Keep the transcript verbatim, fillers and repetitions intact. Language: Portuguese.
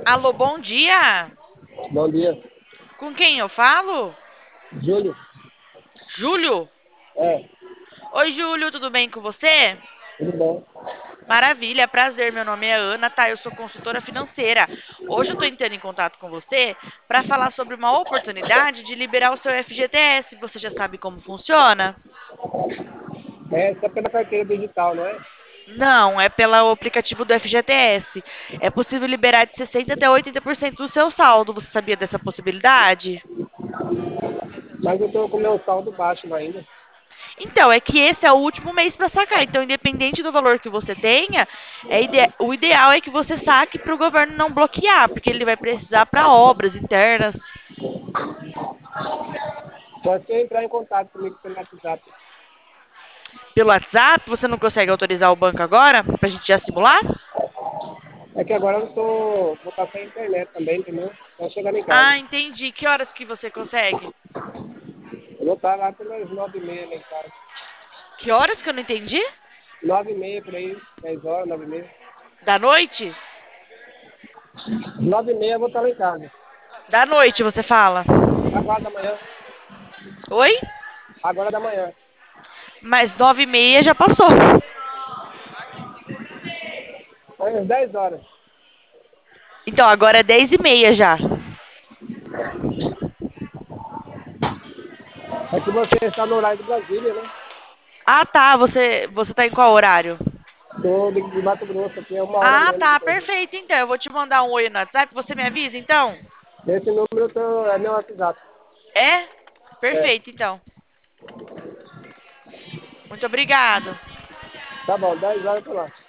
Alô, bom dia. Bom dia. Com quem eu falo? Júlio? Júlio? É, Oi, Júlio, tudo bem com você? tudo bom? Maravilha, prazer. Meu nome é Ana, tá? Eu sou consultora financeira. Hoje eu tô entrando em contato com você para falar sobre uma oportunidade de liberar o seu F G T S. Você já sabe como funciona? É, só pela carteira digital, não é? Não, é pelo aplicativo do F G T S. É possível liberar de sessenta até oitenta por cento do seu saldo. Você sabia dessa possibilidade? Mas eu tô com meu saldo baixo ainda. Então, é que esse é o último mês para sacar. Então, independente do valor que você tenha, é ide- o ideal é que você saque para o governo não bloquear, porque ele vai precisar para obras internas. Só se entrar em contato comigo pelo WhatsApp. Pelo WhatsApp, você não consegue autorizar o banco agora, para a gente já simular? É que agora eu não tô. Vou estar sem internet também, entendeu? Só chegando em casa. Ah, entendi. Que horas que você consegue? Eu vou estar lá pelas nove e meia lá em casa. Que horas que eu não entendi? Nove e meia por aí, dez horas, nove e meia. Da noite? Nove e meia eu vou estar lá em casa. Da noite, você fala. Agora da manhã. Oi? Agora da manhã. Mas nove e meia já passou. Às dez horas. Então, agora é dez e meia já. É que você está no horário de Brasília, né? Ah, tá. Você, você tá em qual horário? Tô de, de Mato Grosso, aqui é uma hora Ah, menos. tá, perfeito. Então, eu vou te mandar um oi no WhatsApp. Você me avisa, então? Esse número eu tô, é meu WhatsApp. É? É. Perfeito, então. Muito obrigado. Tá bom, dez horas eu tô lá.